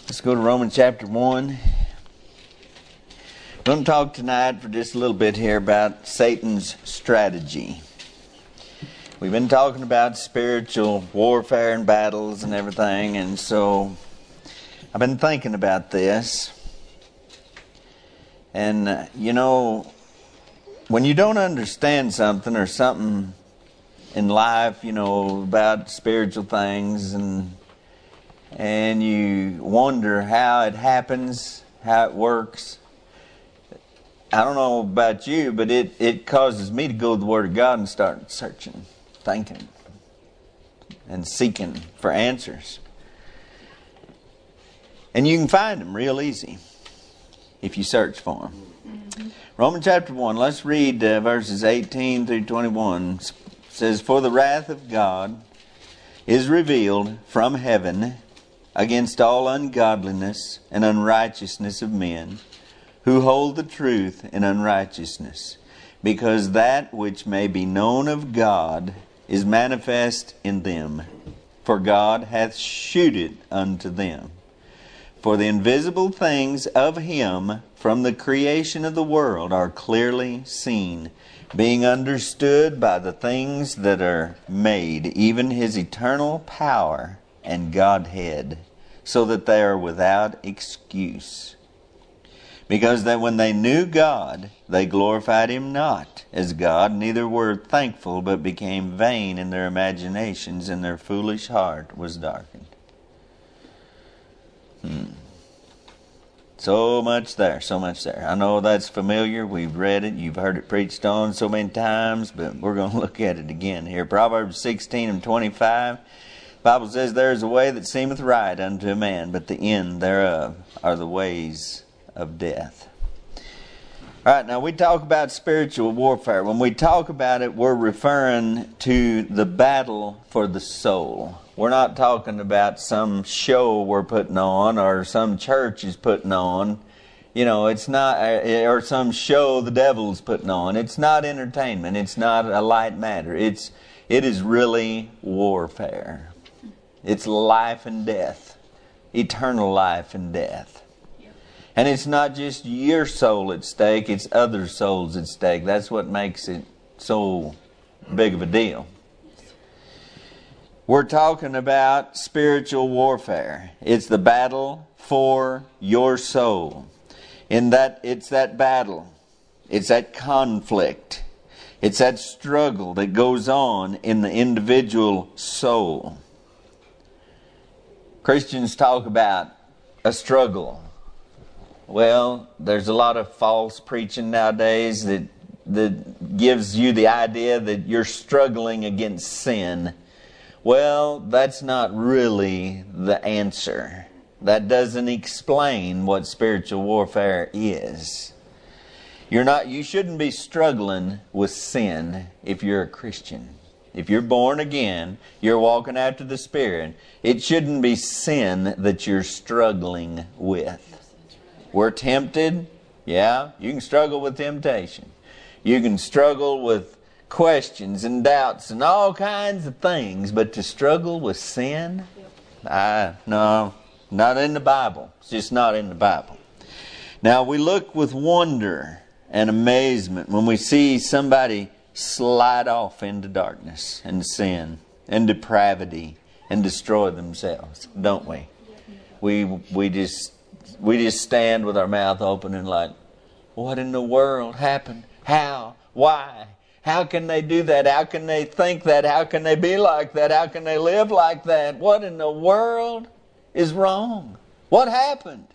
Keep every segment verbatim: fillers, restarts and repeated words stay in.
Let's go to Romans chapter one. I'm going to talk tonight for just a little bit here about Satan's strategy. We've been talking about spiritual warfare and battles and everything, and so I've been thinking about this. And, uh, you know, when you don't understand something or something in life, you know, about spiritual things, and and you wonder how it happens, how it works, I don't know about you, but it, it causes me to go to the Word of God and start searching, thinking, and seeking for answers. And you can find them real easy if you search for them. Mm-hmm. Romans chapter one, let's read uh, verses eighteen through twenty-one. It says, "For the wrath of God is revealed from heaven against all ungodliness and unrighteousness of men, who hold the truth in unrighteousness, because that which may be known of God is manifest in them, for God hath shewed it unto them. For the invisible things of Him from the creation of the world are clearly seen, being understood by the things that are made, even His eternal power and Godhead, so that they are without excuse. Because that when they knew God, they glorified Him not as God, neither were thankful, but became vain in their imaginations, and their foolish heart was darkened." Hmm. So much there, so much there. I know that's familiar. We've read it. You've heard it preached on so many times, but we're going to look at it again here. Proverbs sixteen and twenty-five. The Bible says, "There is a way that seemeth right unto a man, but the end thereof are the ways of death." All right, now we talk about spiritual warfare. When we talk about it, we're referring to the battle for the soul. We're not talking about some show we're putting on or some church is putting on. You know, it's not, or some show the devil's putting on. It's not entertainment. It's not a light matter. It's, it is really warfare. It's life and death, eternal life and death. And it's not just your soul at stake, it's other souls at stake. That's what makes it so big of a deal. We're talking about spiritual warfare. It's the battle for your soul. In that, it's that battle. It's that conflict. It's that struggle that goes on in the individual soul. Christians talk about a struggle. Well, there's a lot of false preaching nowadays that that gives you the idea that you're struggling against sin. Well, that's not really the answer. That doesn't explain what spiritual warfare is. You're not, you shouldn't be struggling with sin if you're a Christian. If you're born again, you're walking after the Spirit, it shouldn't be sin that you're struggling with. We're tempted. Yeah, you can struggle with temptation. You can struggle with questions and doubts and all kinds of things, but to struggle with sin? I, no, not in the Bible. It's just not in the Bible. Now, we look with wonder and amazement when we see somebody slide off into darkness and sin and depravity and destroy themselves, don't we? We we just we just stand with our mouth open and like, what in the world happened? How? Why? How can they do that? How can they think that? How can they be like that? How can they live like that? What in the world is wrong? What happened?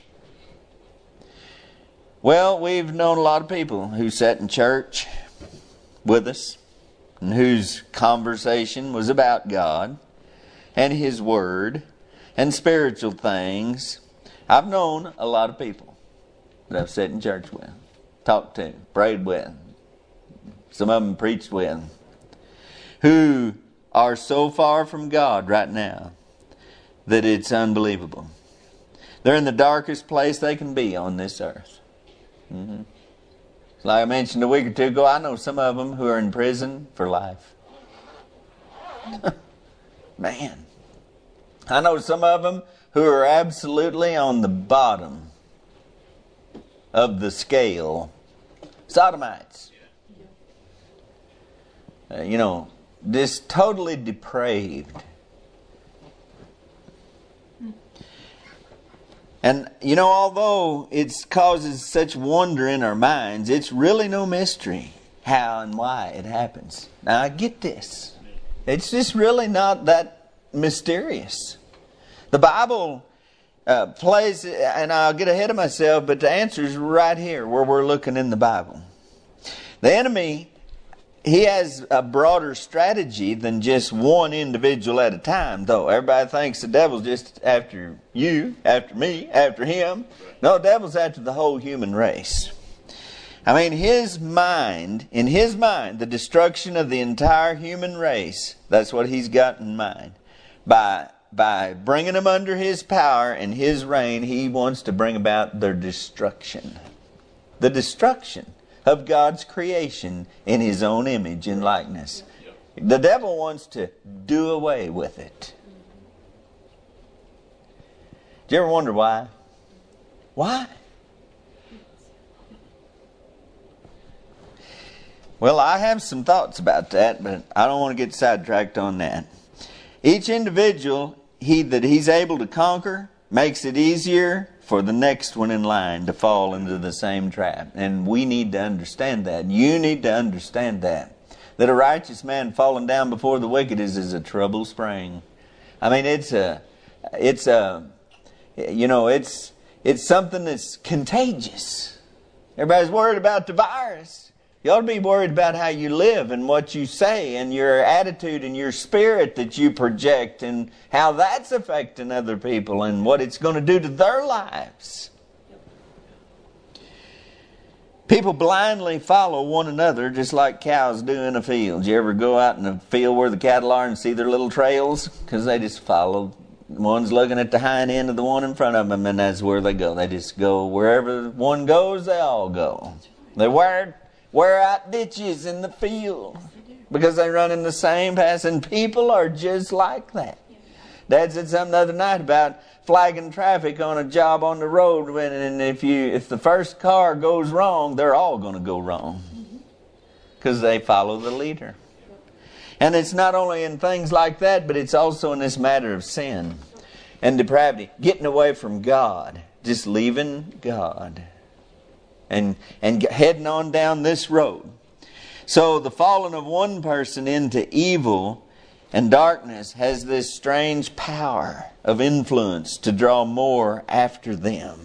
Well, we've known a lot of people who sat in church with us and whose conversation was about God and His Word and spiritual things. I've known a lot of people that I've sat in church with, talked to, prayed with, some of them preached with, who are so far from God right now that it's unbelievable. They're in the darkest place they can be on this earth. Mm-hmm. Like I mentioned a week or two ago, I know some of them who are in prison for life. Man. I know some of them who are absolutely on the bottom of the scale. Sodomites. Uh, you know, just totally depraved. And, you know, although it causes such wonder in our minds, it's really no mystery how and why it happens. Now, I get this. It's just really not that mysterious. The Bible uh, plays, and I'll get ahead of myself, but the answer is right here where we're looking in the Bible. The enemy, he has a broader strategy than just one individual at a time, though. Everybody thinks the devil's just after you, after me, after him. No, the devil's after the whole human race. I mean, his mind, in his mind, the destruction of the entire human race, that's what he's got in mind. By, by bringing them under his power and his reign, he wants to bring about their destruction. The destruction of God's creation in his own image and likeness. The devil wants to do away with it. Do you ever wonder why? Why? Well, I have some thoughts about that, but I don't want to get sidetracked on that. Each individual he that he's able to conquer makes it easier for the next one in line to fall into the same trap. And we need to understand that. You need to understand that. That a righteous man falling down before the wicked is as a trouble spring. I mean, it's a, it's a, you know, it's, it's something that's contagious. Everybody's worried about the virus. You ought to be worried about how you live and what you say and your attitude and your spirit that you project and how that's affecting other people and what it's going to do to their lives. People blindly follow one another just like cows do in a field. You ever go out in a field where the cattle are and see their little trails? Because they just follow. One's looking at the hind end of the one in front of them, and that's where they go. They just go wherever one goes, they all go. They wear wear out ditches in the field because they run in the same path, and people are just like that. Dad said something the other night about flagging traffic on a job on the road, when, and if you if the first car goes wrong, they're all going to go wrong because they follow the leader. And it's not only in things like that, but it's also in this matter of sin and depravity, getting away from God, just leaving God and and heading on down this road. So the falling of one person into evil and darkness has this strange power of influence to draw more after them.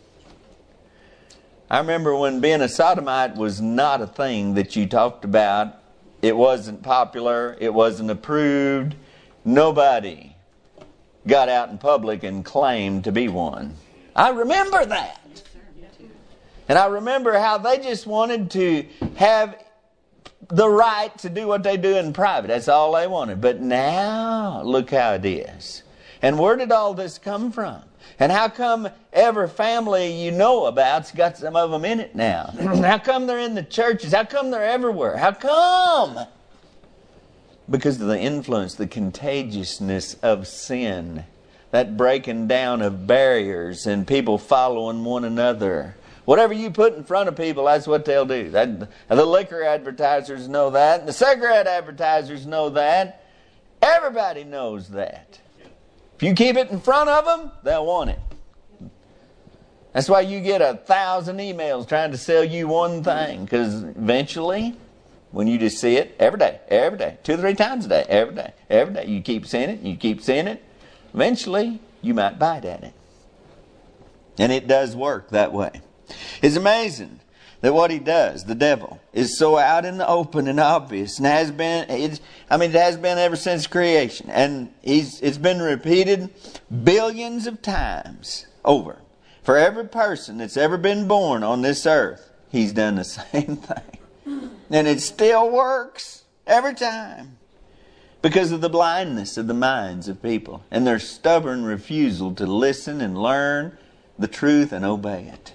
I remember when being a sodomite was not a thing that you talked about. It wasn't popular. It wasn't approved. Nobody got out in public and claimed to be one. I remember that. And I remember how they just wanted to have the right to do what they do in private. That's all they wanted. But now, look how it is. And where did all this come from? And how come every family you know about's got some of them in it now? How come they're in the churches? How come they're everywhere? How come? Because of the influence, the contagiousness of sin. That breaking down of barriers and people following one another. Whatever you put in front of people, that's what they'll do. That, the liquor advertisers know that. The cigarette advertisers know that. Everybody knows that. If you keep it in front of them, they'll want it. That's why you get a thousand emails trying to sell you one thing. Because eventually, when you just see it every day, every day, two or three times a day, every day, every day, you keep seeing it, you keep seeing it, eventually you might bite at it. And it does work that way. It's amazing that what he does, the devil, is so out in the open and obvious, and has been. It's, I mean, it has been ever since creation, and he's. It's been repeated billions of times over. For every person that's ever been born on this earth, he's done the same thing, and it still works every time because of the blindness of the minds of people and their stubborn refusal to listen and learn the truth and obey it.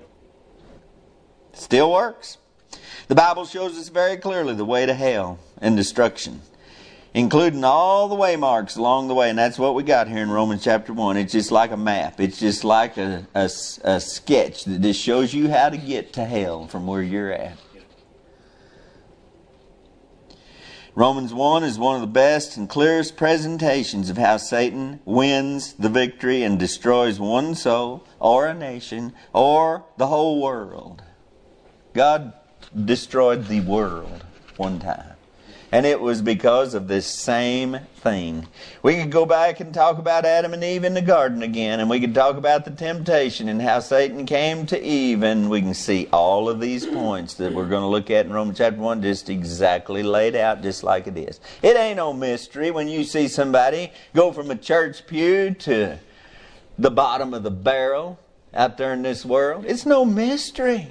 Still works. The Bible shows us very clearly the way to hell and destruction. including all the waymarks along the way. And that's what we got here in Romans chapter one. It's just like a map. It's just like a, a, a sketch that just shows you how to get to hell from where you're at. Romans one is one of the best and clearest presentations of how Satan wins the victory and destroys one soul or a nation or the whole world. God destroyed the world one time. And it was because of this same thing. We could go back and talk about Adam and Eve in the garden again. And we could talk about the temptation and how Satan came to Eve. And we can see all of these points that we're going to look at in Romans chapter one just exactly laid out just like it is. It ain't no mystery when you see somebody go from a church pew to the bottom of the barrel out there in this world. It's no mystery.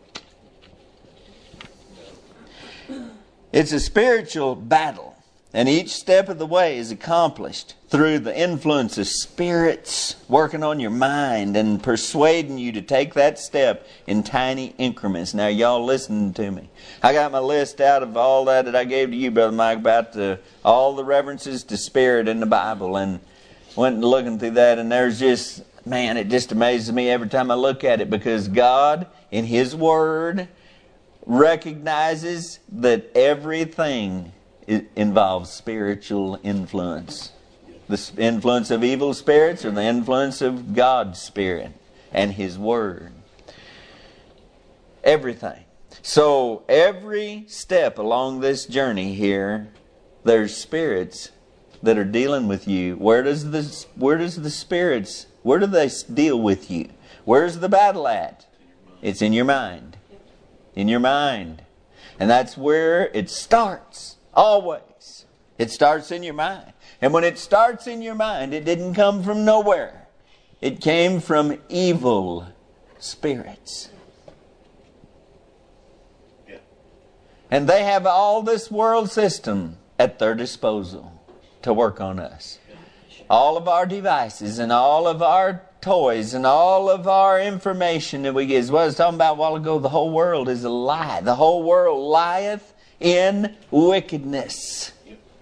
It's a spiritual battle, and each step of the way is accomplished through the influence of spirits working on your mind and persuading you to take that step in tiny increments. Now, y'all listen to me. I got my list out of all that that I gave to you, Brother Mike, about the, all the references to spirit in the Bible, and went looking through that, and there's just, man, it just amazes me every time I look at it, because God, in His Word, recognizes that everything involves spiritual influence. The influence of evil spirits or the influence of God's Spirit and His Word. Everything. So every step along this journey here, there's spirits that are dealing with you. Where does the, where does the spirits, where do they deal with you? Where's the battle at? It's in your mind. In your mind. And that's where it starts. Always. It starts in your mind. And when it starts in your mind, it didn't come from nowhere. It came from evil spirits. Yeah. And they have all this world system at their disposal to work on us. All of our devices and all of our toys and all of our information that we get. As what I was talking about a while ago, the whole world is a lie. The whole world lieth in wickedness.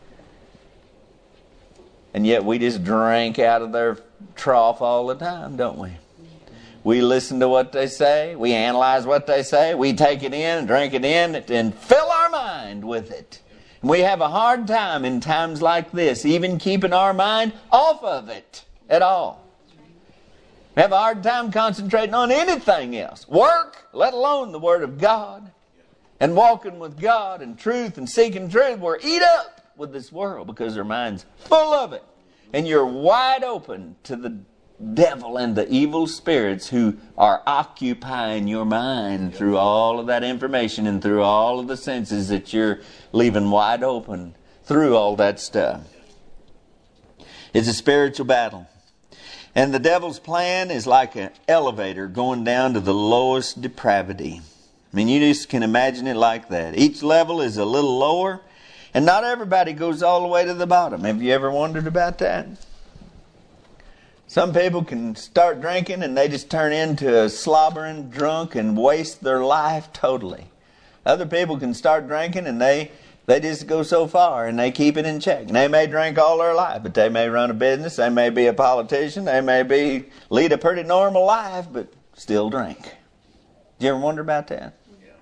And yet we just drink out of their trough all the time, don't we? We listen to what they say. We analyze what they say. We take it in and drink it in and fill our mind with it. And we have a hard time in times like this, even keeping our mind off of it at all. We have a hard time concentrating on anything else. Work, let alone the Word of God. And walking with God and truth and seeking truth. We're eat up with this world because our mind's full of it. And you're wide open to the devil and the evil spirits who are occupying your mind through all of that information and through all of the senses that you're leaving wide open through all that stuff. It's a spiritual battle. And the devil's plan is like an elevator going down to the lowest depravity. I mean, you just can imagine it like that. Each level is a little lower, and not everybody goes all the way to the bottom. Have you ever wondered about that? Some people can start drinking and they just turn into a slobbering drunk and waste their life totally. Other people can start drinking and they They just go so far and they keep it in check. And they may drink all their life, but they may run a business. They may be a politician. They may be lead a pretty normal life, but still drink. Did you ever wonder about that? Yeah.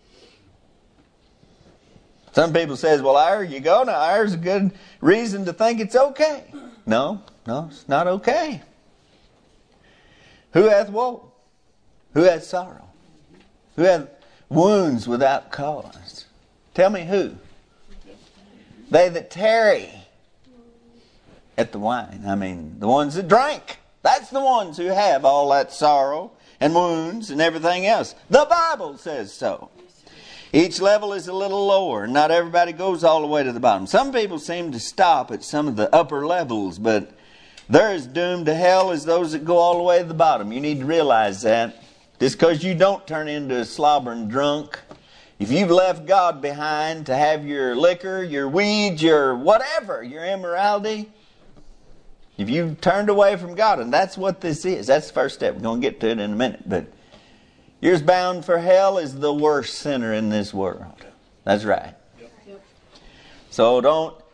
Some people says, well, there you go. Now, there's a good reason to think it's okay. No, no, it's not okay. Who hath woe? Who hath sorrow? Who hath wounds without cause? Tell me who? They that tarry at the wine. I mean, the ones that drank. That's the ones who have all that sorrow and wounds and everything else. The Bible says so. Each level is a little lower. Not everybody goes all the way to the bottom. Some people seem to stop at some of the upper levels, but they're as doomed to hell as those that go all the way to the bottom. You need to realize that. Just because you don't turn into a slobbering drunk, if you've left God behind to have your liquor, your weed, your whatever, your immorality, if you've turned away from God, and that's what this is. That's the first step. We're going to get to it in a minute. But you're as bound for hell as the worst sinner in this world. That's right. So don't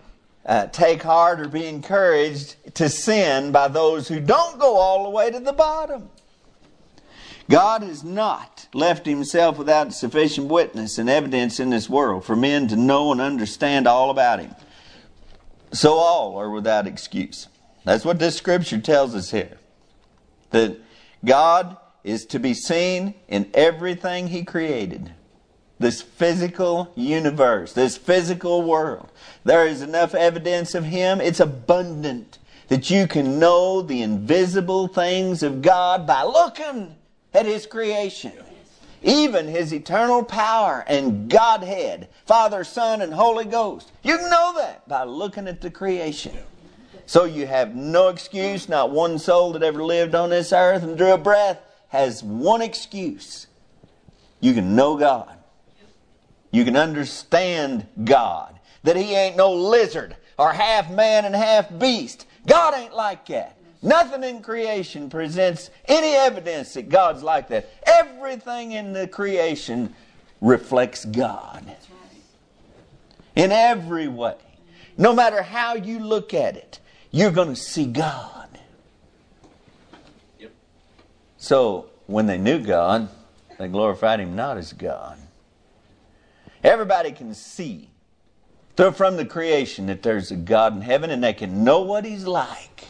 uh, take heart or be encouraged to sin by those who don't go all the way to the bottom. God has not left himself without sufficient witness and evidence in this world for men to know and understand all about him. So all are without excuse. That's what this scripture tells us here. That God is to be seen in everything he created. This physical universe, this physical world. There is enough evidence of him. It's abundant that you can know the invisible things of God by looking at his creation. Even his eternal power and Godhead, Father, Son, and Holy Ghost. You can know that by looking at the creation. So you have no excuse. Not one soul that ever lived on this earth and drew a breath has one excuse. You can know God. You can understand God. That he ain't no lizard or half man and half beast. God ain't like that. Nothing in creation presents any evidence that God's like that. Everything in the creation reflects God. In every way. No matter how you look at it, you're going to see God. Yep. So, when they knew God, they glorified him not as God. Everybody can see from the creation that there's a God in heaven and they can know what he's like.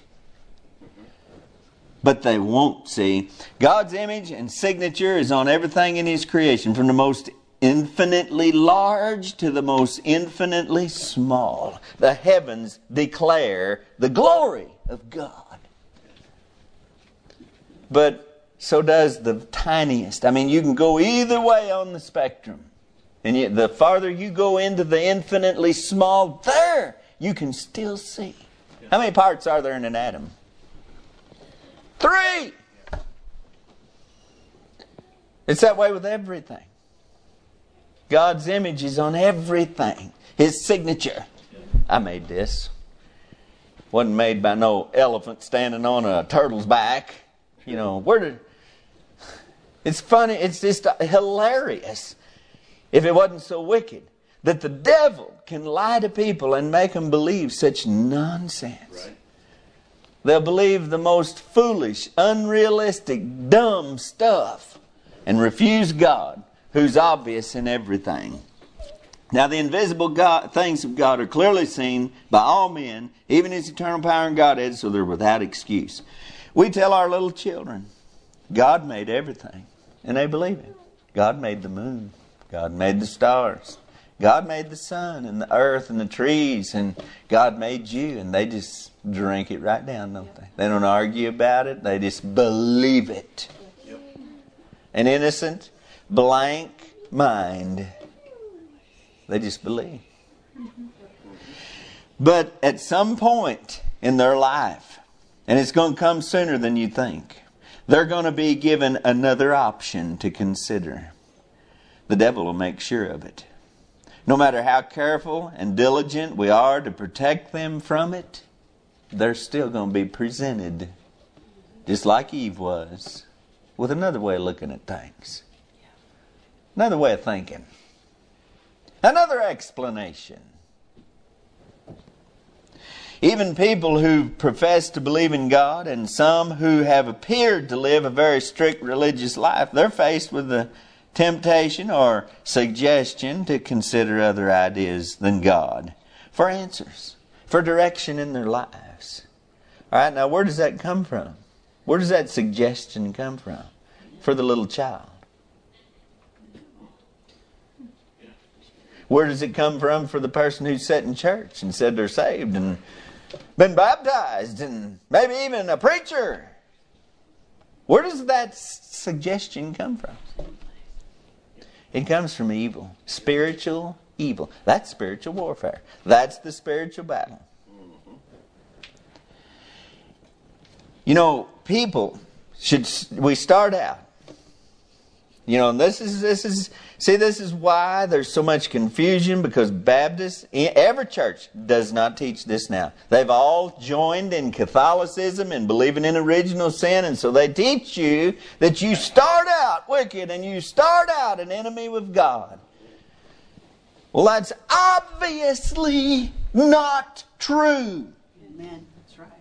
But they won't see. God's image and signature is on everything in his creation, from the most infinitely large to the most infinitely small. The heavens declare the glory of God. But so does the tiniest. I mean, you can go either way on the spectrum. And yet the farther you go into the infinitely small, there you can still see. How many parts are there in an atom? Three! It's that way with everything. God's image is on everything. His signature. I made this. Wasn't made by no elephant standing on a turtle's back. You know, where did... It's funny, it's just hilarious, if it wasn't so wicked, that the devil can lie to people and make them believe such nonsense. Right. They'll believe the most foolish, unrealistic, dumb stuff and refuse God, who's obvious in everything. Now the invisible God, things of God are clearly seen by all men, even his eternal power and Godhead, so they're without excuse. We tell our little children, God made everything, and they believe it. God made the moon. God made the stars. God made the sun and the earth and the trees, and God made you, and they just drink it right down, don't they? They don't argue about it. They just believe it. Yep. An innocent, blank mind. They just believe. But at some point in their life, and it's going to come sooner than you think, they're going to be given another option to consider. The devil will make sure of it. No matter how careful and diligent we are to protect them from it, they're still going to be presented, just like Eve was, with another way of looking at things. Another way of thinking. Another explanation. Even people who profess to believe in God, and some who have appeared to live a very strict religious life, they're faced with the temptation or suggestion to consider other ideas than God for answers, for direction in their lives. All right, now where does that come from? Where does that suggestion come from for the little child? Where does it come from for the person who's sat in church and said they're saved and been baptized and maybe even a preacher? Where does that suggestion come from? It comes from evil. Spiritual evil. That's spiritual warfare. That's the spiritual battle. You know, people should, we start out. You know, this is, this is, see, this is why there's so much confusion, because Baptists, every church does not teach this now. They've all joined in Catholicism and believing in original sin, and so they teach you that you start out wicked and you start out an enemy with God. Well, that's obviously not true. Amen. That's right.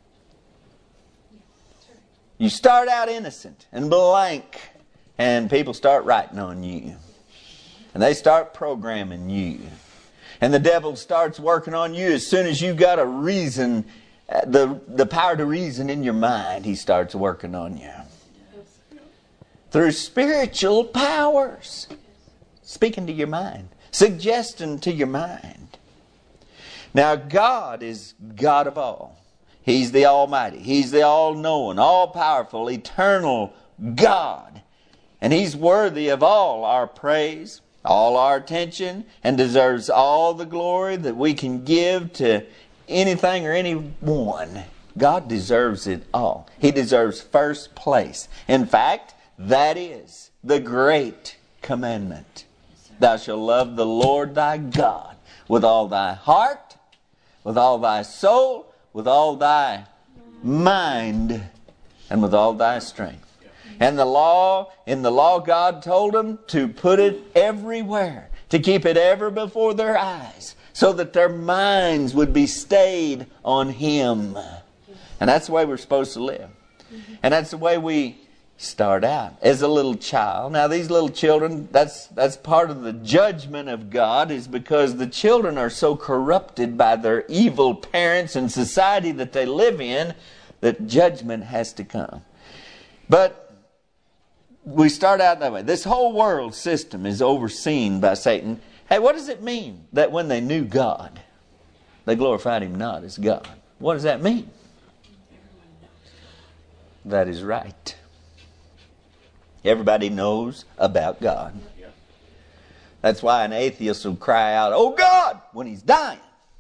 You start out innocent and blank, and people start writing on you. And they start programming you. And the devil starts working on you as soon as you got a reason, the, the power to reason in your mind, he starts working on you. Through spiritual powers. Speaking to your mind. Suggesting to your mind. Now God is God of all. He's the Almighty. He's the all-knowing, all-powerful, eternal God. And He's worthy of all our praise, all our attention, and deserves all the glory that we can give to anything or anyone. God deserves it all. He deserves first place. In fact, that is the great commandment. Thou shalt love the Lord thy God with all thy heart, with all thy soul, with all thy mind, and with all thy strength. And the law, in the law God told them to put it everywhere, to keep it ever before their eyes, so that their minds would be stayed on Him. And that's the way we're supposed to live. And that's the way we start out as a little child. Now these little children, that's that's part of the judgment of God, is because the children are so corrupted by their evil parents and society that they live in, that judgment has to come. But we start out that way. This whole world system is overseen by Satan. Hey, what does it mean that when they knew God, they glorified Him not as God? What does that mean? That is right. Everybody knows about God. That's why an atheist will cry out, "Oh God," when he's dying.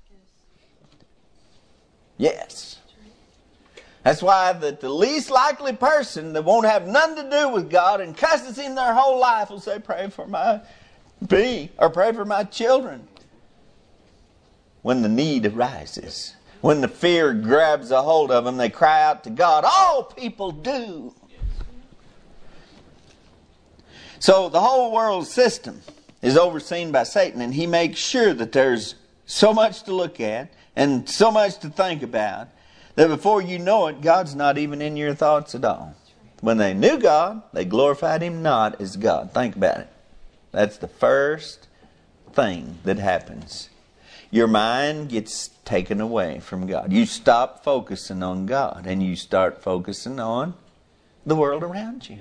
Yes. That's why the, the least likely person that won't have nothing to do with God and cusses Him their whole life will say, "Pray for my me," or "Pray for my children." When the need arises, when the fear grabs a hold of them, they cry out to God. All people do. So the whole world system is overseen by Satan, and he makes sure that there's so much to look at and so much to think about that before you know it, God's not even in your thoughts at all. When they knew God, they glorified Him not as God. Think about it. That's the first thing that happens. Your mind gets taken away from God. You stop focusing on God and you start focusing on the world around you.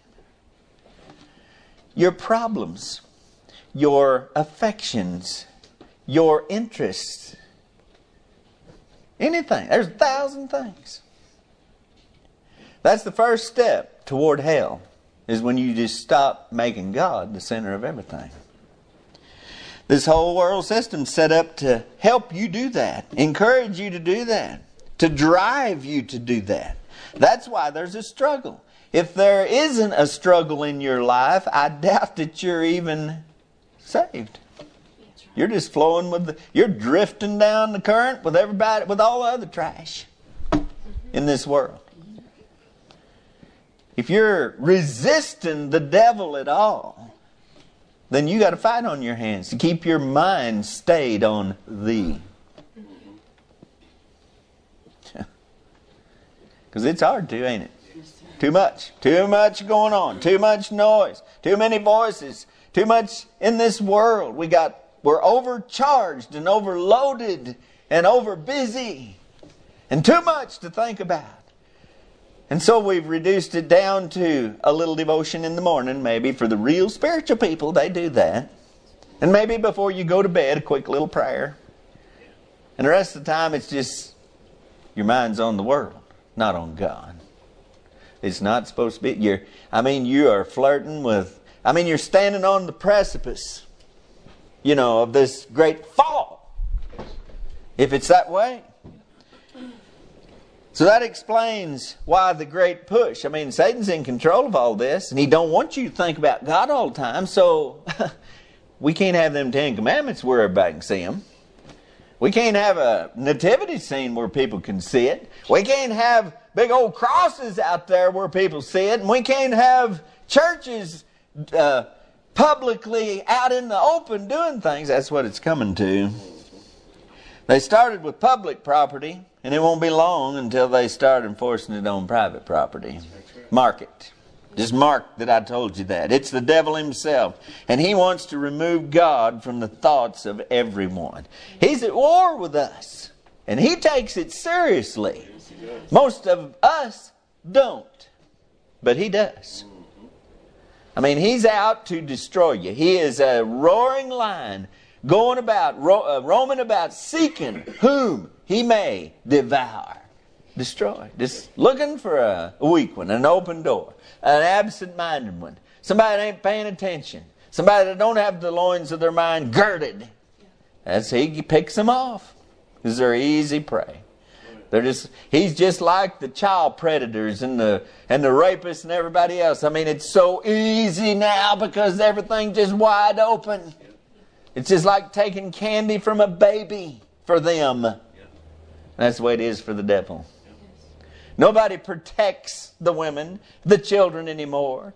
Your problems, your affections, your interests, anything. There's a thousand things. That's the first step toward hell, is when you just stop making God the center of everything. This whole world system's set up to help you do that, encourage you to do that, to drive you to do that. That's why there's a struggle. If there isn't a struggle in your life, I doubt that you're even saved. You're just flowing with the, you're drifting down the current with everybody, with all the other trash in this world. If you're resisting the devil at all, then you got a fight on your hands to keep your mind stayed on Thee. Because it's hard to, ain't it? Too much. Too much going on. Too much noise. Too many voices. Too much in this world. We got, we're overcharged and overloaded and over busy. And too much to think about. And so we've reduced it down to a little devotion in the morning, maybe. For the real spiritual people, they do that. And maybe before you go to bed, a quick little prayer. And the rest of the time, it's just your mind's on the world, not on God. It's not supposed to be. You're, I mean, you are flirting with, I mean, you're standing on the precipice, you know, of this great fall. If it's that way. So that explains why the great push. I mean, Satan's in control of all this, and he don't want you to think about God all the time. So we can't have them Ten Commandments where everybody can see them. We can't have a nativity scene where people can see it. We can't have big old crosses out there where people see it. And we can't have churches uh, publicly out in the open doing things. That's what it's coming to. They started with public property, and it won't be long until they start enforcing it on private property. Mark it. Just mark that I told you that. It's the devil himself. And he wants to remove God from the thoughts of everyone. He's at war with us. And he takes it seriously. Most of us don't. But he does. I mean, he's out to destroy you. He is a roaring lion going about, ro- uh, roaming about, seeking whom he may devour. Destroy. Just looking for a weak one, an open door, an absent-minded one, somebody that ain't paying attention, somebody that don't have the loins of their mind girded. That's he picks them off because they're easy prey. They're just he's just like the child predators and the and the rapists and everybody else. I mean, it's so easy now because everything's just wide open. It's just like taking candy from a baby for them. That's the way it is for the devil. Nobody protects the women, the children anymore.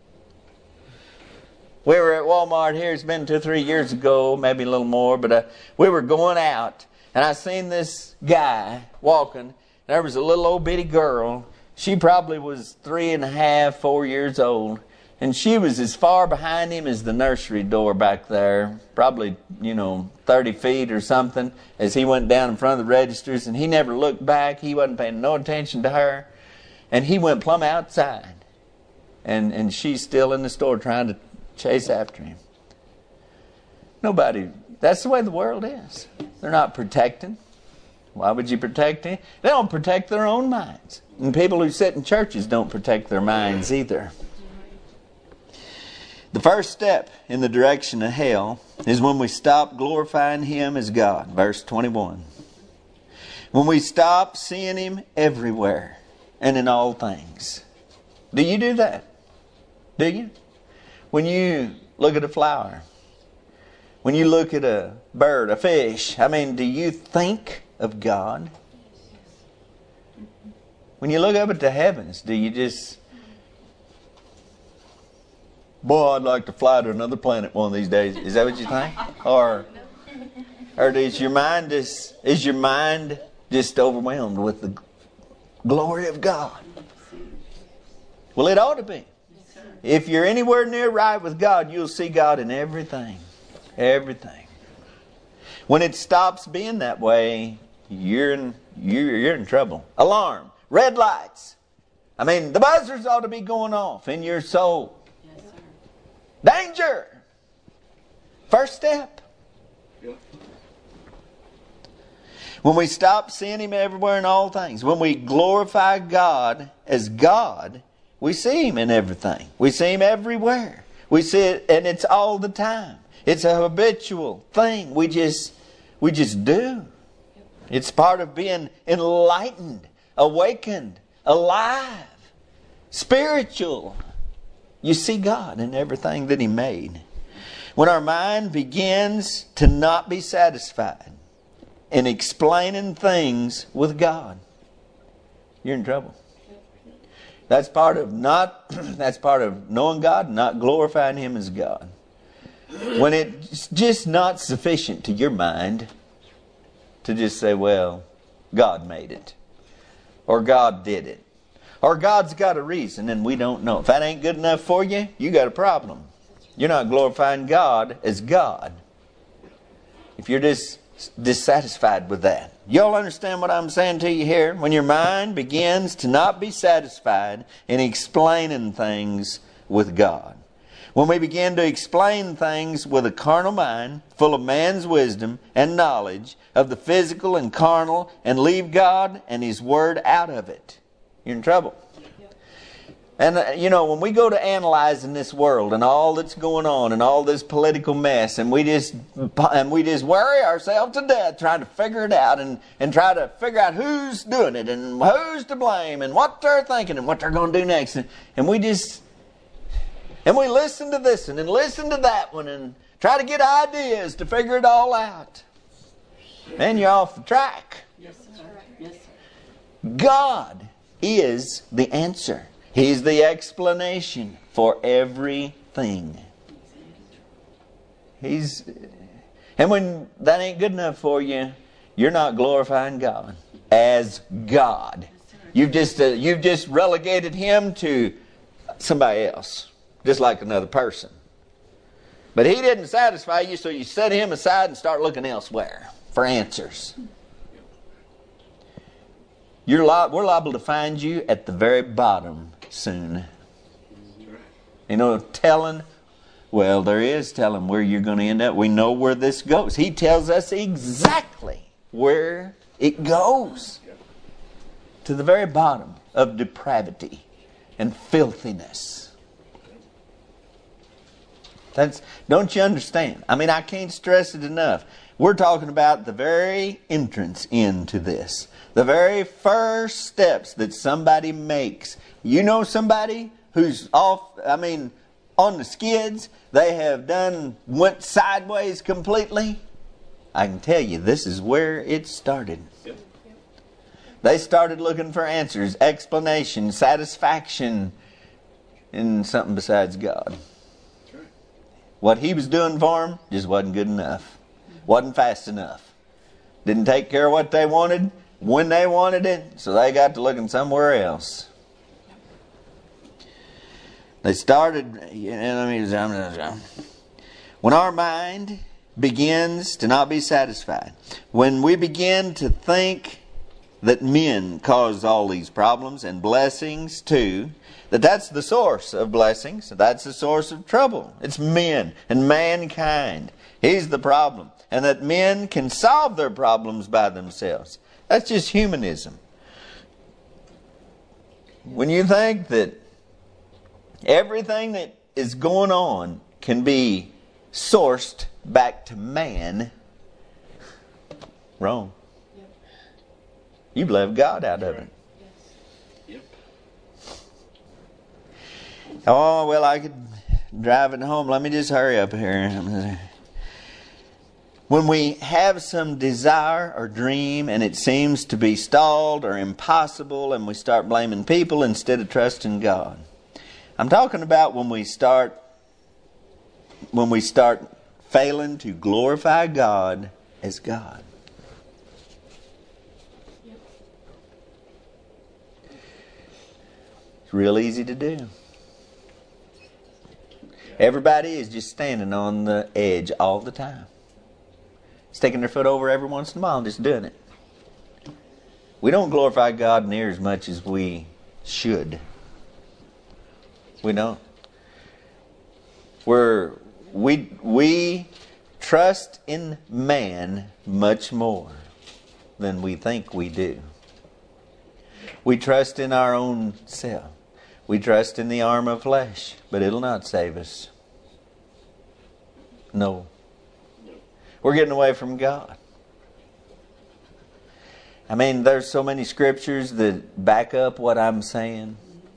We were at Walmart here, it's been two or three years ago, maybe a little more, but uh, we were going out, and I seen this guy walking. There was a little old bitty girl. She probably was three and a half, four years old. And she was as far behind him as the nursery door back there, probably, you know, thirty feet or something, as he went down in front of the registers. And he never looked back. He wasn't paying no attention to her. And he went plumb outside. And, and she's still in the store trying to chase after him. Nobody, that's the way the world is. They're not protecting. Why would you protect him? They don't protect their own minds. And people who sit in churches don't protect their minds either. The first step in the direction of hell is when we stop glorifying Him as God. Verse twenty-one. When we stop seeing Him everywhere and in all things. Do you do that? Do you? When you look at a flower, when you look at a bird, a fish, I mean, do you think of God? When you look up at the heavens, do you just... Boy, I'd like to fly to another planet one of these days. Is that what you think? Or, or is your mind just is your mind just overwhelmed with the glory of God? Well, it ought to be. If you're anywhere near right with God, you'll see God in everything, everything. When it stops being that way, you're in you're, you're in trouble. Alarm, red lights. I mean, the buzzers ought to be going off in your soul. Danger! First step. Yep. When we stop seeing Him everywhere in all things, when we glorify God as God, we see Him in everything. We see Him everywhere. We see it, and it's all the time. It's a habitual thing. We just, we just do. It's part of being enlightened, awakened, alive, spiritual. You see God in everything that He made. When our mind begins to not be satisfied in explaining things with God, you're in trouble. That's part of not. That's part of knowing God, not glorifying Him as God. When it's just not sufficient to your mind to just say, "Well, God made it," or "God did it." Or God's got a reason and we don't know. If that ain't good enough for you, you got a problem. You're not glorifying God as God. If you're just dissatisfied with that. Y'all understand what I'm saying to you here? When your mind begins to not be satisfied in explaining things with God. When we begin to explain things with a carnal mind, full of man's wisdom and knowledge of the physical and carnal, and leave God and His Word out of it, you're in trouble. And, uh, you know, when we go to analyzing this world and all that's going on and all this political mess, and we just and we just worry ourselves to death trying to figure it out and, and try to figure out who's doing it and who's to blame and what they're thinking and what they're going to do next. And, and we just, and we listen to this one and listen to that one and try to get ideas to figure it all out. Then you're off the track. Yes, sir. Yes, sir. God is the answer. He's the explanation for everything. He's, and when that ain't good enough for you, you're not glorifying God as God. You've just uh, you've just relegated Him to somebody else, just like another person. But He didn't satisfy you, so you set Him aside and start looking elsewhere for answers. You're li- we're liable to find you at the very bottom soon. You know, telling, well, there is telling where you're going to end up. We know where this goes. He tells us exactly where it goes. To the very bottom of depravity and filthiness. That's, don't you understand? I mean, I can't stress it enough. We're talking about the very entrance into this. The very first steps that somebody makes. You know somebody who's off, I mean, on the skids, they have done, went sideways completely. I can tell you, this is where it started. Yep. They started looking for answers, explanation, satisfaction in something besides God. Right. What He was doing for them just wasn't good enough. Wasn't fast enough. Didn't take care of what they wanted when they wanted it, so they got to looking somewhere else. They started, you know, let me, when our mind begins to not be satisfied, when we begin to think that men cause all these problems and blessings too, that that's the source of blessings, that's the source of trouble. It's men and mankind. He's the problem. And that men can solve their problems by themselves. That's just humanism. When you think that everything that is going on can be sourced back to man, wrong. Yep. You've left God out of it. Yes. Yep. Oh, well, I could drive it home. Let me just hurry up here. When we have some desire or dream and it seems to be stalled or impossible and we start blaming people instead of trusting God. I'm talking about when we start when we start failing to glorify God as God. Yep. It's real easy to do. Everybody is just standing on the edge all the time. Sticking their foot over every once in a while and just doing it. We don't glorify God near as much as we should. We don't. We're, we, we trust in man much more than we think we do. We trust in our own self. We trust in the arm of flesh, but it'll not save us. No. We're getting away from God. I mean, there's so many scriptures that back up what I'm saying.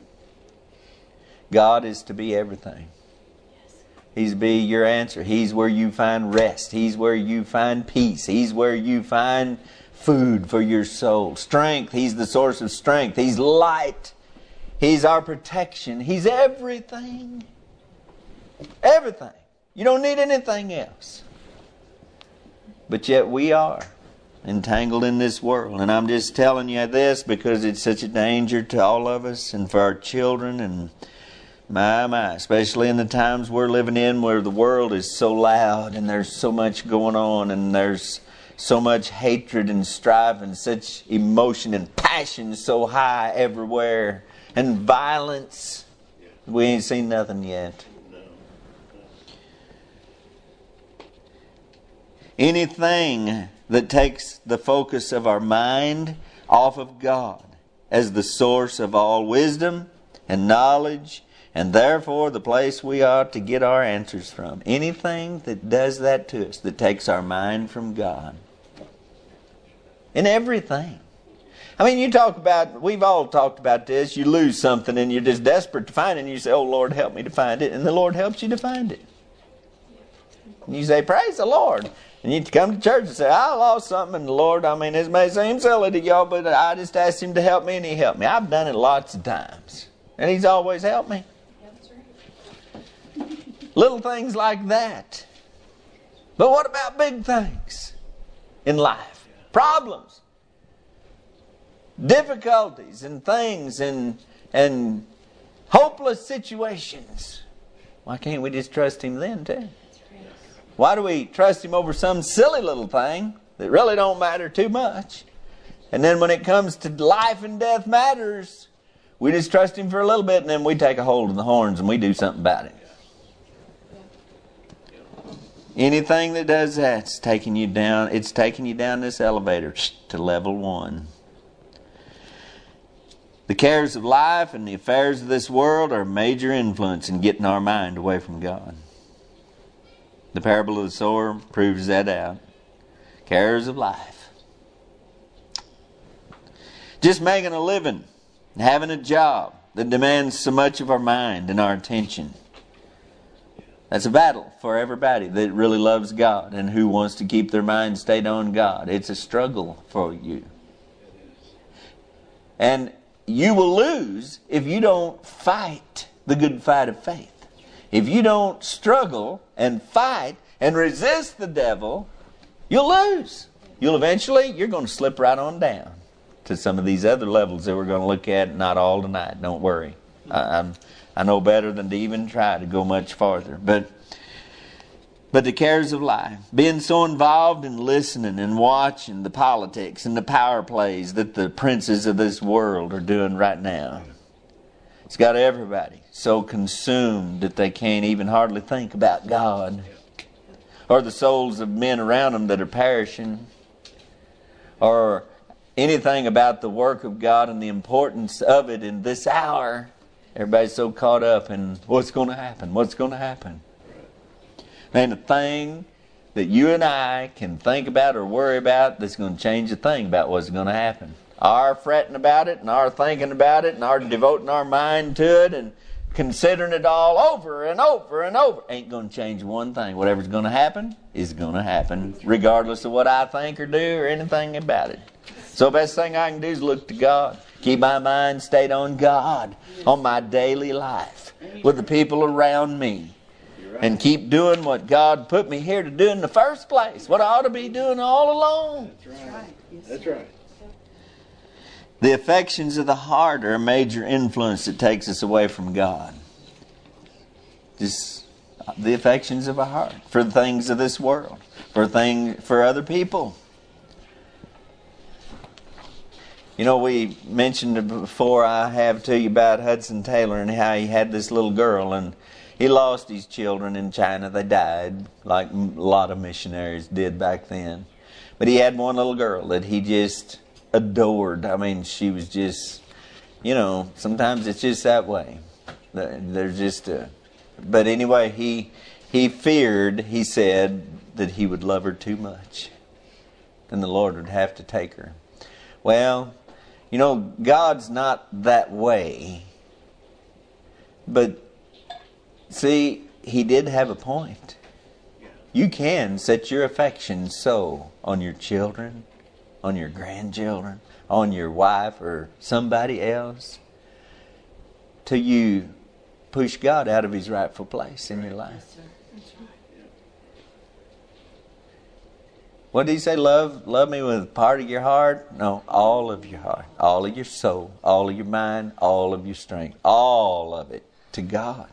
God is to be everything. He's to be your answer. He's where you find rest. He's where you find peace. He's where you find food for your soul. Strength. He's the source of strength. He's light. He's our protection. He's everything. Everything. You don't need anything else. But yet we are entangled in this world. And I'm just telling you this because it's such a danger to all of us and for our children. And my, my, especially in the times we're living in where the world is so loud and there's so much going on and there's so much hatred and strife and such emotion and passion so high everywhere and violence. We ain't seen nothing yet. Anything that takes the focus of our mind off of God as the source of all wisdom and knowledge and therefore the place we ought to get our answers from. Anything that does that to us, that takes our mind from God. In everything. I mean, you talk about, we've all talked about this, you lose something and you're just desperate to find it and you say, oh Lord, help me to find it. And the Lord helps you to find it. And you say, praise the Lord. And you come to church and say, I lost something, and the Lord, I mean, this may seem silly to y'all, but I just asked Him to help me, and He helped me. I've done it lots of times. And He's always helped me. That's right. Little things like that. But what about big things in life? problems, difficulties and things and, and hopeless situations. Why can't we just trust Him then too? Why do we trust Him over some silly little thing that really don't matter too much? And then when it comes to life and death matters, we just trust Him for a little bit and then we take a hold of the horns and we do something about it. Anything that does that, it's taking you down, it's taking you down this elevator to level one. The cares of life and the affairs of this world are a major influence in getting our mind away from God. The parable of the sower proves that out. Cares of life. Just making a living, having a job that demands so much of our mind and our attention. That's a battle for everybody that really loves God and who wants to keep their mind stayed on God. It's a struggle for you. And you will lose if you don't fight the good fight of faith. If you don't struggle and fight and resist the devil, you'll lose. You'll eventually, you're going to slip right on down to some of these other levels that we're going to look at, not all tonight. Don't worry. I, I'm, I know better than to even try to go much farther. But but the cares of life, being so involved in listening and watching the politics and the power plays that the princes of this world are doing right now. It's got everybody so consumed that they can't even hardly think about God or the souls of men around them that are perishing or anything about the work of God and the importance of it in this hour. Everybody's so caught up in what's going to happen, what's going to happen. And the thing that you and I can think about or worry about that's going to change the thing about what's going to happen. Our fretting about it and our thinking about it and our devoting our mind to it and considering it all over and over and over ain't going to change one thing. Whatever's going to happen is going to happen regardless of what I think or do or anything about it. So the best thing I can do is look to God. Keep my mind stayed on God, on my daily life, with the people around me. And keep doing what God put me here to do in the first place. What I ought to be doing all along. That's right. That's right. The affections of the heart are a major influence that takes us away from God. Just the affections of our heart for the things of this world, for thing, for other people. You know, we mentioned before I have to you about Hudson Taylor and how he had this little girl and he lost his children in China. They died like a lot of missionaries did back then. But he had one little girl that he just adored. I mean, she was just, you know, sometimes it's just that way. There's just a... But anyway, he he feared, he said, that he would love her too much. And the Lord would have to take her. Well, you know, God's not that way. But see, He did have a point. You can set your affection so on your children, on your grandchildren, on your wife or somebody else, till you push God out of His rightful place in your life. What did He say? Love, love me with part of your heart? No, all of your heart, all of your soul, all of your mind, all of your strength, all of it to God.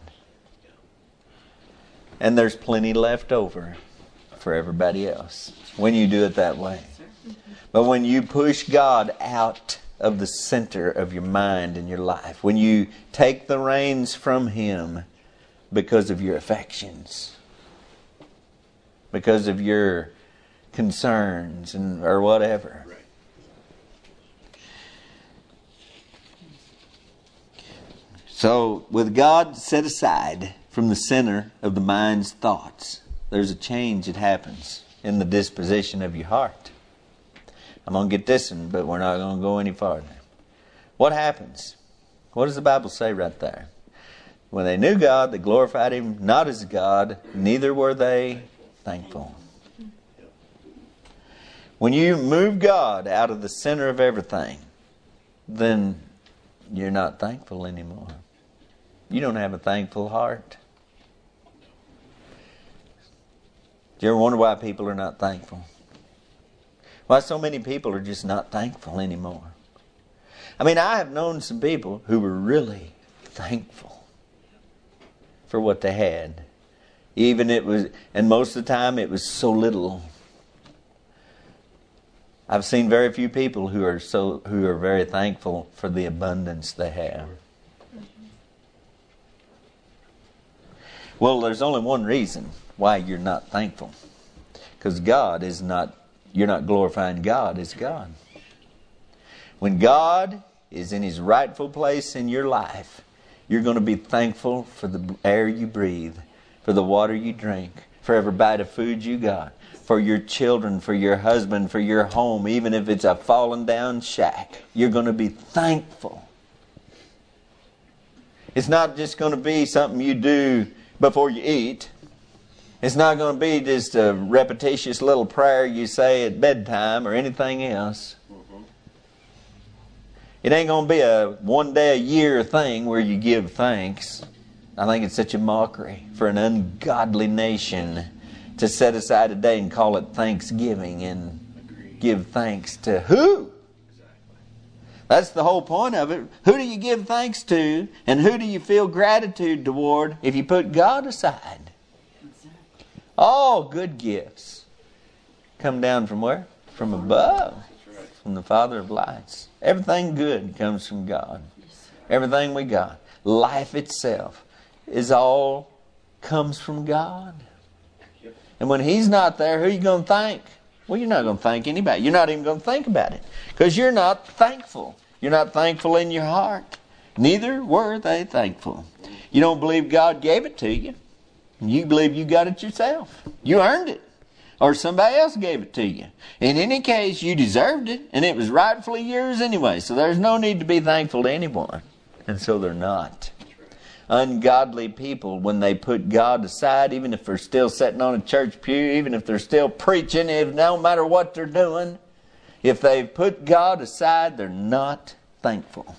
And there's plenty left over for everybody else when you do it that way. But when you push God out of the center of your mind and your life, when you take the reins from Him because of your affections, because of your concerns and or whatever. So with God set aside from the center of the mind's thoughts, there's a change that happens in the disposition of your heart. I'm going to get this one, but we're not going to go any farther. What happens? What does the Bible say right there? When they knew God, they glorified Him not as God, neither were they thankful. When you move God out of the center of everything, then you're not thankful anymore. You don't have a thankful heart. Do you ever wonder why people are not thankful? Why so many people are just not thankful anymore. I mean, I have known some people who were really thankful for what they had. Even it was, and most of the time it was so little. I've seen very few people who are so who are very thankful for the abundance they have. Well, there's only one reason why you're not thankful. Because God is not, you're not glorifying God as God. When God is in His rightful place in your life, you're going to be thankful for the air you breathe, for the water you drink, for every bite of food you got, for your children, for your husband, for your home, even if it's a fallen down shack. You're going to be thankful. It's not just going to be something you do before you eat. It's not going to be just a repetitious little prayer you say at bedtime or anything else. It ain't going to be a one day a year thing where you give thanks. I think it's such a mockery for an ungodly nation to set aside a day and call it Thanksgiving and Agreed. Give thanks to who? That's the whole point of it. Who do you give thanks to, and who do you feel gratitude toward if you put God aside? All good gifts come down from where? From above. From the Father of lights. Everything good comes from God. Everything we got. Life itself is all comes from God. And when He's not there, who are you going to thank? Well, you're not going to thank anybody. You're not even going to think about it. Because you're not thankful. You're not thankful in your heart. Neither were they thankful. You don't believe God gave it to you. You believe you got it yourself. You earned it. Or somebody else gave it to you. In any case, you deserved it. And it was rightfully yours anyway. So there's no need to be thankful to anyone. And so they're not. Ungodly people, when they put God aside, even if they're still sitting on a church pew, even if they're still preaching, if no matter what they're doing, if they've put God aside, they're not thankful.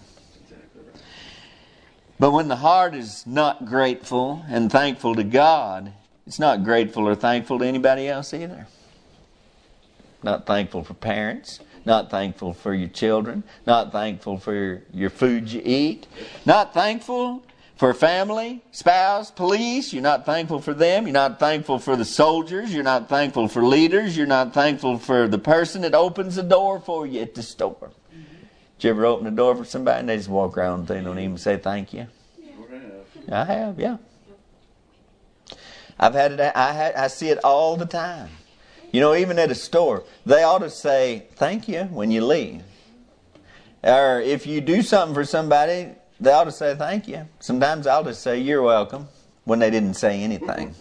But when the heart is not grateful and thankful to God, it's not grateful or thankful to anybody else either. Not thankful for parents, not thankful for your children, not thankful for your, your food you eat, not thankful for family, spouse, police. You're not thankful for them. You're not thankful for the soldiers. You're not thankful for leaders. You're not thankful for the person that opens the door for you at the store. Mm-hmm. Did you ever open the door for somebody and they just walk around and they don't even say thank you? Yeah. I have, yeah. I've had it. I had, I see it all the time. You know, even at a store, they ought to say thank you when you leave. Or if you do something for somebody, they ought to say thank you. Sometimes I'll just say you're welcome when they didn't say anything.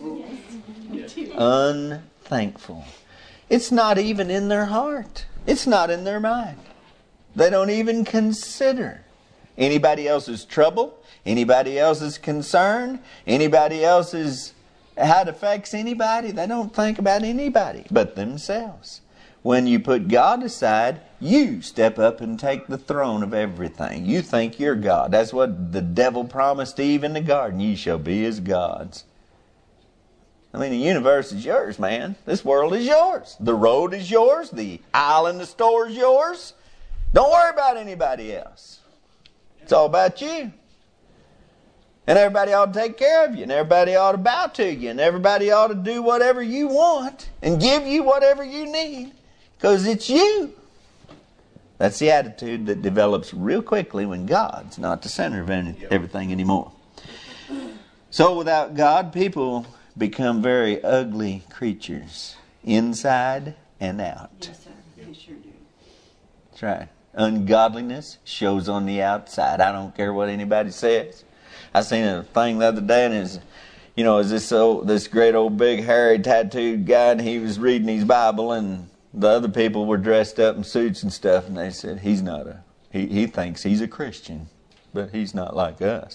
Unthankful. It's not even in their heart. It's not in their mind. They don't even consider anybody else's trouble, anybody else's concern, anybody else's, how it affects anybody. They don't think about anybody but themselves. When you put God aside, you step up and take the throne of everything. You think you're God. That's what the devil promised Eve in the garden. You shall be as gods. I mean, the universe is yours, man. This world is yours. The road is yours. The aisle in the store is yours. Don't worry about anybody else. It's all about you. And everybody ought to take care of you. And everybody ought to bow to you. And everybody ought to do whatever you want. And give you whatever you need. Because it's you. That's the attitude that develops real quickly when God's not the center of any, everything anymore. So without God, people become very ugly creatures. Inside and out. Yes, sir. They sure do. That's right. Ungodliness shows on the outside. I don't care what anybody says. I seen a thing the other day, and it's, you know, is this old, this great old big hairy tattooed guy, and he was reading his Bible, and the other people were dressed up in suits and stuff, and they said he's not a he he thinks he's a Christian, but he's not like us.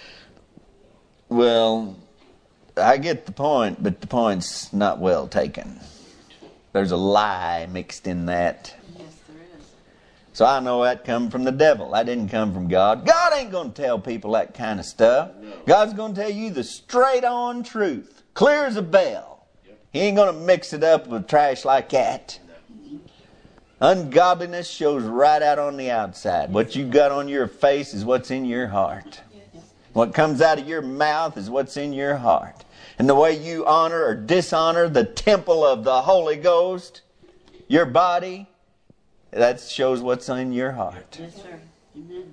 Well, I get the point, but the point's not well taken. There's a lie mixed in that. Yes, there is. So I know that come from the devil. That didn't come from God. God ain't going to tell people that kind of stuff. No. God's going to tell you the straight on truth. Clear as a bell. Yep. He ain't going to mix it up with trash like that. No. Ungodliness shows right out on the outside. What you got on your face is what's in your heart. What comes out of your mouth is what's in your heart. And the way you honor or dishonor the temple of the Holy Ghost, your body, that shows what's in your heart. Yes, sir. Amen.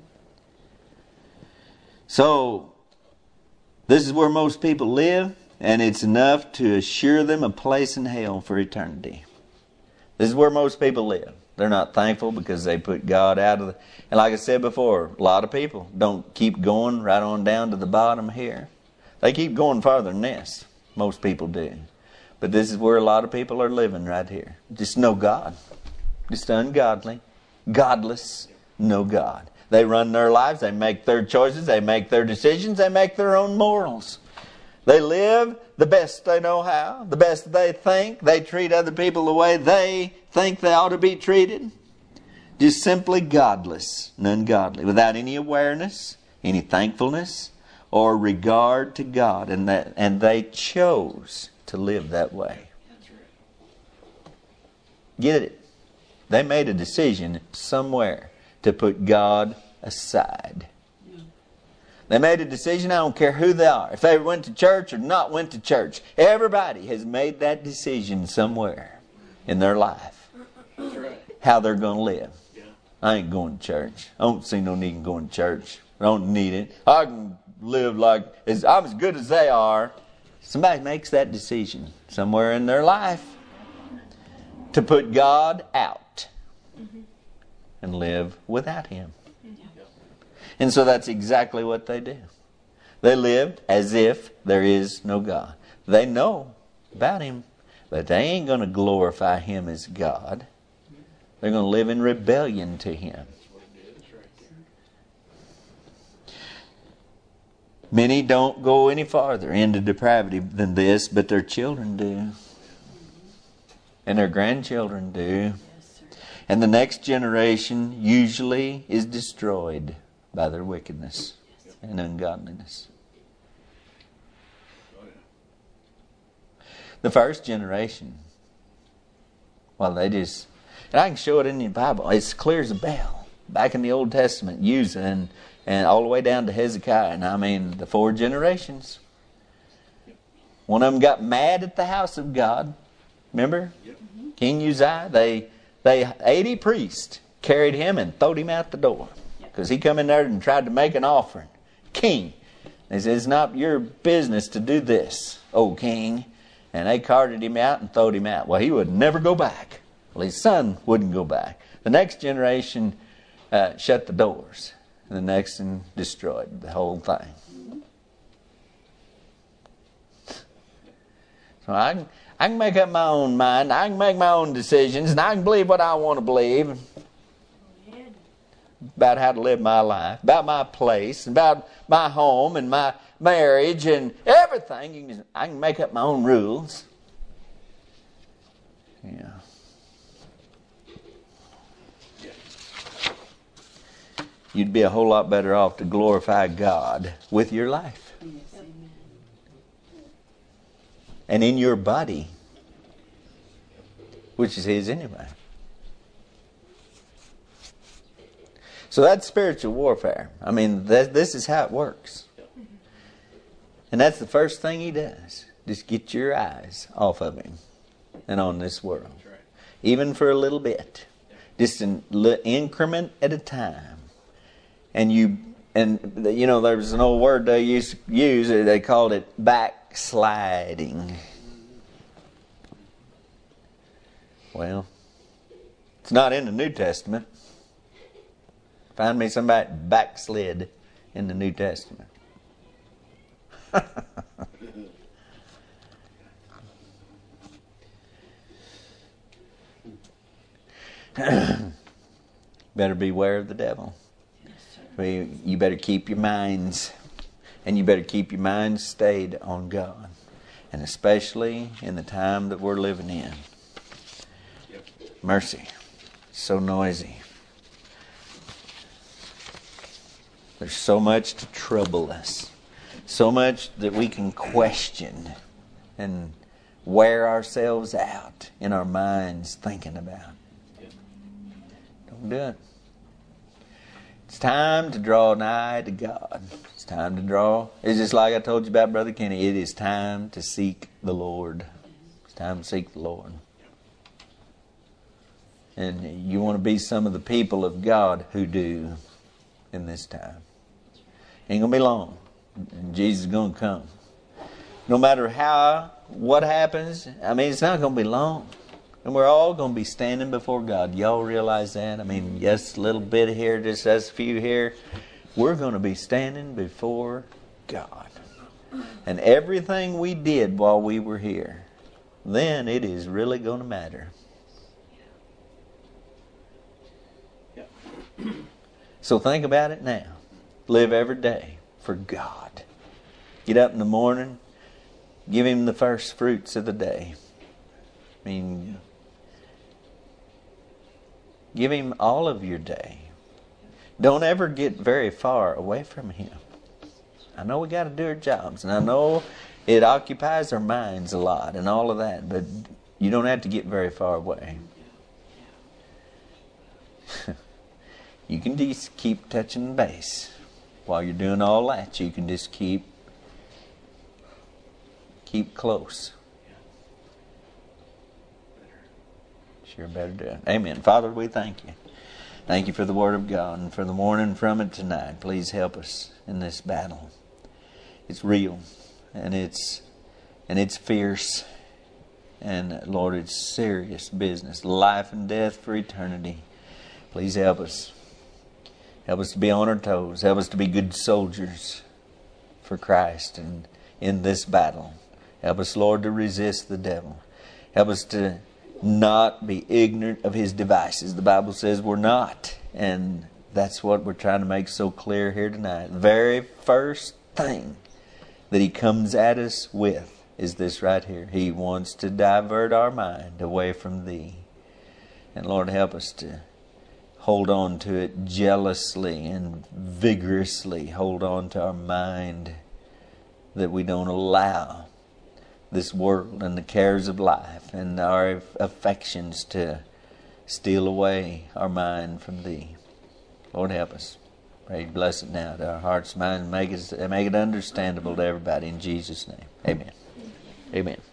So, this is where most people live, and it's enough to assure them a place in hell for eternity. This is where most people live. They're not thankful because they put God out of the... And like I said before, a lot of people don't keep going right on down to the bottom here. They keep going farther than this. Most people do. But this is where a lot of people are living right here. Just no God. Just ungodly. Godless. No God. They run their lives. They make their choices. They make their decisions. They make their own morals. They live the best they know how, the best they think. They treat other people the way they think they ought to be treated. Just simply godless and ungodly, without any awareness, any thankfulness, or regard to God. And that, and they chose to live that way. Get it? They made a decision somewhere to put God aside. They made a decision. I don't care who they are. If they went to church or not went to church. Everybody has made that decision somewhere in their life. How they're going to live. I ain't going to church. I don't see no need in going to church. I don't need it. I can live like as I'm as good as they are. Somebody makes that decision somewhere in their life to put God out and live without Him. And so that's exactly what they do. They live as if there is no God. They know about Him, but they ain't going to glorify Him as God. They're going to live in rebellion to Him. Many don't go any farther into depravity than this, but their children do. And their grandchildren do. And the next generation usually is destroyed by their wickedness and ungodliness. The first generation, well, they just, and I can show it in the Bible, it's clear as a bell. Back in the Old Testament, Uzzah and, and all the way down to Hezekiah. And I mean, the four generations. One of them got mad at the house of God. Remember? Yep. King Uzziah, they, they eighty priests carried him and throwed him out the door. Because he come in there and tried to make an offering. King. They said, it's not your business to do this, O king. And they carted him out and throwed him out. Well, he would never go back. Well, his son wouldn't go back. The next generation uh, shut the doors. And the next one destroyed the whole thing. So I can, I can make up my own mind. I can make my own decisions. And I can believe what I want to believe. About how to live my life, about my place, about my home and my marriage and everything. You can, I can make up my own rules. Yeah. You'd be a whole lot better off to glorify God with your life. Yes, amen. And in your body, which is His anyway. So that's spiritual warfare. I mean, th- this is how it works. And that's the first thing He does. Just get your eyes off of Him and on this world. Even for a little bit. Just an li- increment at a time. And you, and you know, there was an old word they used to use. They called it backsliding. Well, it's not in the New Testament. Find me somebody backslid in the New Testament. Better beware of the devil. You better keep your minds, and you better keep your minds stayed on God. And especially in the time that we're living in. Mercy. So noisy. There's so much to trouble us. So much that we can question and wear ourselves out in our minds thinking about. Don't do it. It's time to draw nigh to God. It's time to draw. It's just like I told you about Brother Kenny. It is time to seek the Lord. It's time to seek the Lord. And you want to be some of the people of God who do in this time. Ain't going to be long. And Jesus is going to come. No matter how, what happens, I mean, it's not going to be long. And we're all going to be standing before God. Y'all realize that? I mean, yes, a little bit here, just us few here. We're going to be standing before God. And everything we did while we were here, then it is really going to matter. So think about it now. Live every day for God. Get up in the morning. Give Him the first fruits of the day. I mean, give Him all of your day. Don't ever get very far away from Him. I know we got to do our jobs, and I know it occupies our minds a lot and all of that, but you don't have to get very far away. You can just keep touching base. While you're doing all that, you can just keep keep close. Sure better do it. Amen. Father, we thank you. Thank you for the Word of God and for the morning from it tonight. Please help us in this battle. It's real and it's and it's fierce. And Lord, it's serious business. Life and death for eternity. Please help us. Help us to be on our toes. Help us to be good soldiers for Christ and in this battle. Help us, Lord, to resist the devil. Help us to not be ignorant of his devices. The Bible says we're not. And that's what we're trying to make so clear here tonight. The very first thing that he comes at us with is this right here. He wants to divert our mind away from Thee. And Lord, help us to hold on to it jealously and vigorously. Hold on to our mind that we don't allow this world and the cares of life and our affections to steal away our mind from Thee. Lord, help us. Pray, bless it now to our hearts, minds, make it, make it understandable to everybody in Jesus' name. Amen. Amen.